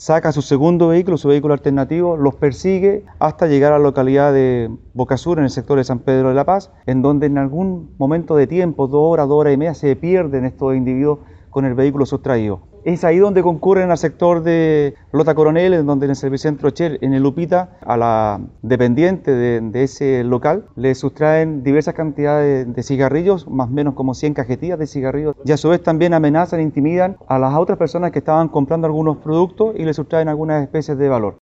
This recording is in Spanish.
saca su segundo vehículo, su vehículo alternativo, los persigue hasta llegar a la localidad de Bocasur, en el sector de San Pedro de la Paz, en donde en algún momento de tiempo, 2 horas y media, se pierden estos individuos con el vehículo sustraído. Es ahí donde concurren al sector de Lota Coronel, en donde en el Servicentro Shell, en el Lupita, a la dependiente de ese local, le sustraen diversas cantidades de cigarrillos, más o menos como 100 cajetillas de cigarrillos, y a su vez también amenazan e intimidan a las otras personas que estaban comprando algunos productos y le sustraen algunas especies de valor.